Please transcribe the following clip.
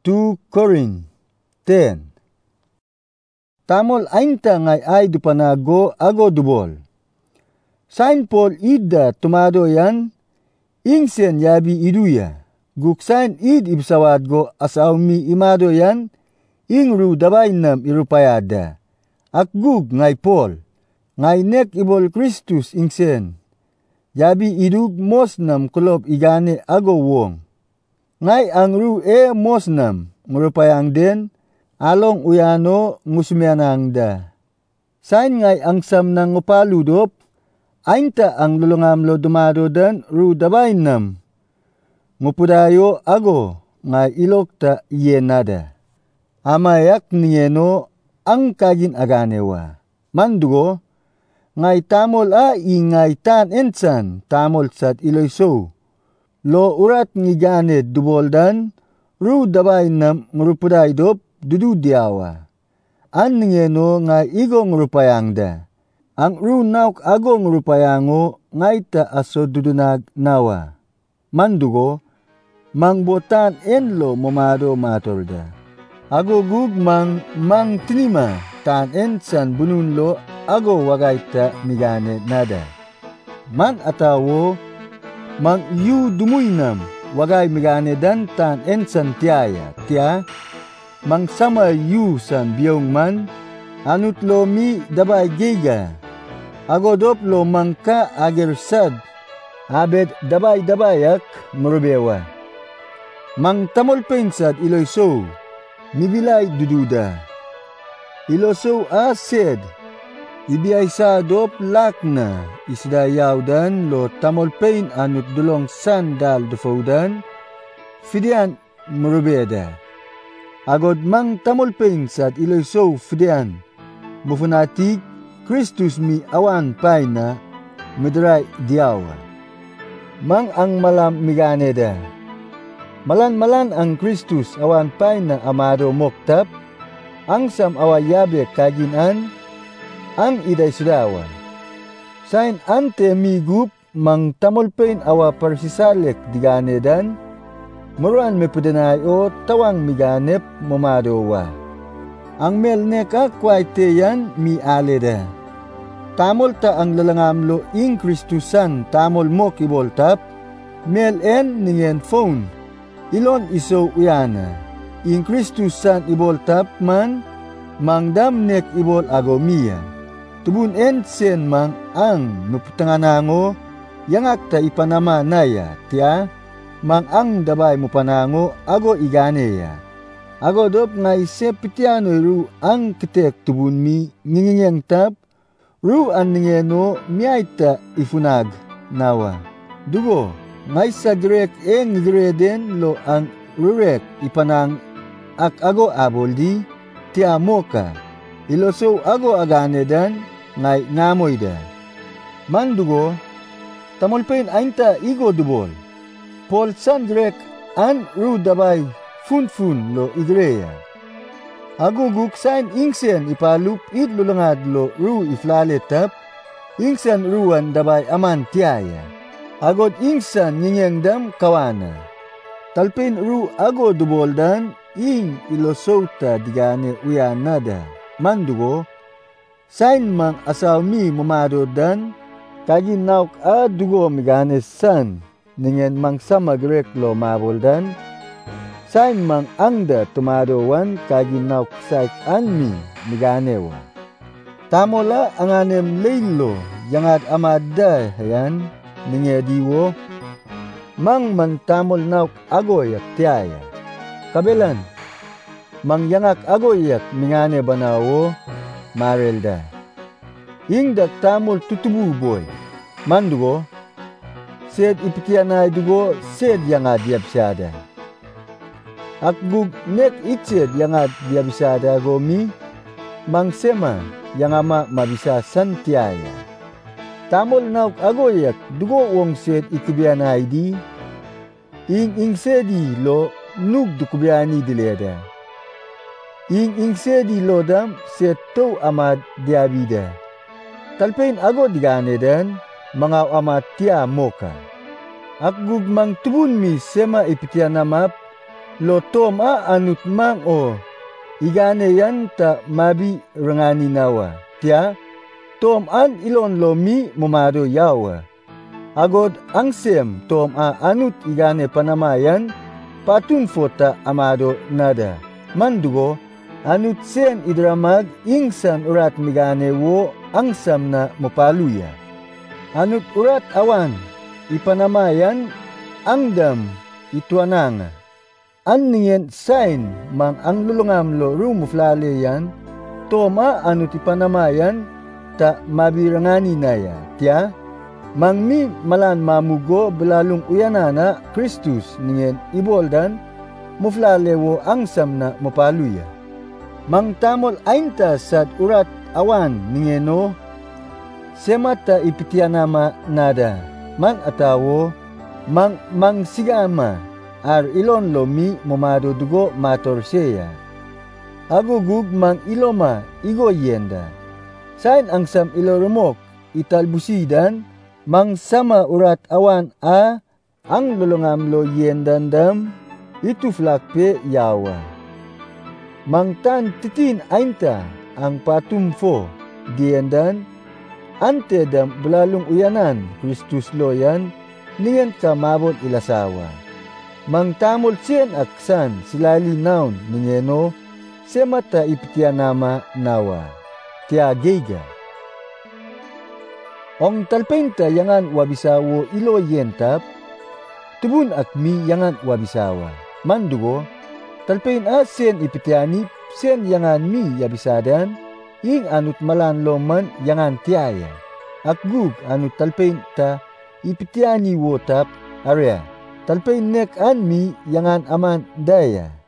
2 Corinth 10. Tamol ainta ngay ay dupanago ago dubol. Sain Paul ida tumado yan, ingsen yabi iduya. Guksain id ibsawad go asaw mi imado yan, ingru dabay nam irupayada. Akgug ngay Paul, ngay nek ibol Kristus ingsen. Yabi idug mos nam kulob igane ago wong. Ngay ang ru mos nam ngurupayang den, along uyano ngusmianang da. Sain ngay ang sam nang upaludop, ainta ang lulungamlo dumado dan ru dabay nam. Ngupudayo ago ngay ilok ta iyenada. Amayak niyeno ang kagin aganewa. Mandugo, ngay tamol ingay tan ensan tamol sat iloyso. Lo urat ngigane duboldan, ru dabay nam ngurupuday dop dududiawa. An ngeno ngay igo ngurupayang da. Ang ru nauk ago ngurupayango ngay ta aso dudunag nawa. Mandugo, mangbotan enlo momado matorda. Ago gug mang tinima tan ensan bununlo ago wagay ta migane nada. Man atawo, mang yu dumuinam wagay migane dan tan ensan tiaya. Tia, mang sama yu san biyong man, anutlo mi dabay giga. Ago doplo mangka agersad, abed dabay-dabayak murubewa. Mang tamol pensad iloyso, mibilay dududa. Iloso ased, ibiyay sa dop lakna, isdayaw dan lo tamol pen anut dulong sandal dufaudan, fidian murubeda. Agod mang tamol pensad iloyso fidian, mufunatig Kristus mi awan pay na medray diawa. Mang ang malam miganeda. Malan-malan ang Kristus awan pay na amado moktap, ang sam awayabe kaginan, ang iday sudawa. Sain ante migup mang tamolpen awa parsisalek diganedan, muruan me pudanayo tawang miganep momadowa. Ang melnek akwaite yan mi aleda. Tamol ta ang lalangamlo ing Kristusan tamol mo kiboltap, mel en ningen phone. Ilon iso uyana, ing Kristusan iboltap man, mangdam nek ibol agomiya. Tubun en sen mang ang maputanganango, yangak ta ipanama naya, tia, mang ang dabay mo panango ago iganeya. Ago dop nga isepitiano ru ang ketek tubun mi ngingiyang tap, ru an ningeno miayta ifunag nawa. Dugo, ngay sa grek ngireden lo ang rurek ipanang ak ago aboldi, tiamo ka, iloso ago aganedan, ngay ngamoy da. Mandugo, tamolpen ainta igo dubol, Paul san grek an ru dabay fun lo igreya. Ago guksain ingsen ipalup id lulangad lo ru iflaletap, ingsen ruan dabay aman tiaya. Agod ingsan nginyangdam kawana. Talpin ru ago duboldan ing ilosota digane uyanada. Mandugo, sain mang asaw mi mamadodan, kagin nauk a dugo migane san, ningen mang sama grek lo maboldan, sain mang angda tumadowan kagin nauk saik anmi miganewa. Tamola anganem leilo, yangad amada hayan, ningediwo, mang mantamol nauk agoyak tiaya. Kabelan, mang yangak agoyak mingane banawo, marelda. Ingdak tamol tutubu boy. Mandugo, sed ipitianay dugo, sed yangad diabsada. Akbug nek itsed yangad diabsada gomi, mang sema yangama mabisa santiaya. Tamol nauk agoyak dugo wong set ikubianay di, ing sedi lo nug dukubiani dileda. Ing sedi lo dam set to amad diabida. Talpen ago diganedan, mga amat tia moka. Akgug mang tubun mi sema ipitianamap, lo tom anut mang o igane yan ta mabi rangani nawa. Tia, tom an ilon lo mi momado yawa. Agod angsem tom anut igane panamayan patun fota amado nada. Mandugo, anut sen idramag ingsan urat migane wo angsam na mopaluya. Anut urat awan ipanamayan angdam ituananga. Anningen sain mang ang lulungam lo rumuflale yan, toma anut ipanamayan ta mabirangani naya. Tia, mang mi malan mamugo belalung uyanana Kristus ningen iboldan muflale wo angsam na mopaluya. Mang tamol ainta sad urat awan ningeno semata ipitianama nada man atawo mang sigama ar ilon lomi momado dugo mator seya. Agugug mang iloma igo yenda. Sain angsam ilorumok italbusidan mang sama urat awan ang lulungam lo yendandam itu flakpe yawa. Mang tan titin ainta ang patumfo diendan ante dam belalung uyanan Kristus loyan niyan ka mabot ilasawa. Mang tamol sien aksan silali naun ningeno semata ipitianama nawa. Tia geiga. Ong talpenta yangan wabisawo ilo yentap tubun akmi yangan wabisawa. Mandugo talpen sen ipitianip sen yangan mi yabisadan ing anut malan loman yangan tiaya. Akgug anut talpen ta ipitiani wotap area. Talpen nek an mi yangan aman daya.